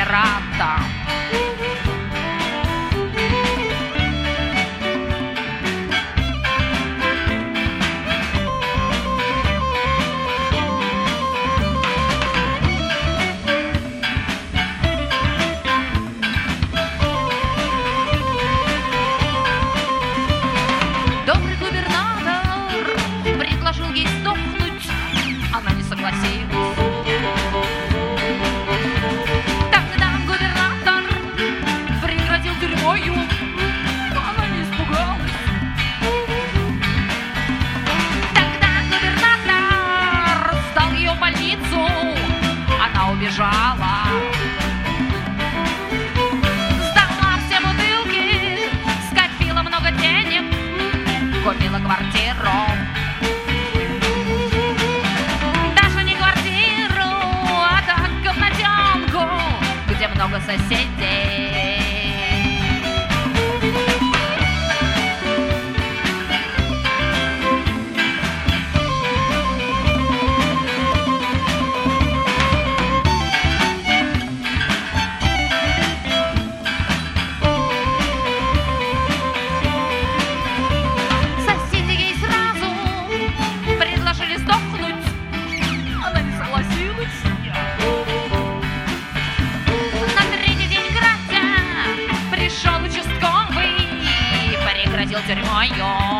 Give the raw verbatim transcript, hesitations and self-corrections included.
брата. Добрый губернатор предложил ей сдохнуть, она не согласилась. Тогда губернатор пригрозил тюрьмою, но она не испугалась. Тогда губернатор сдал ее в больницу, она убежала. Сдала все бутылки, скопила много денег, купила квартиру. Даже не квартиру, а так комнатенку, где много соседей. Соседи ей сразу предложили сдохнуть, она не согласилась. На третий день грабежа пришел участковый, пригрозил тюрьмою.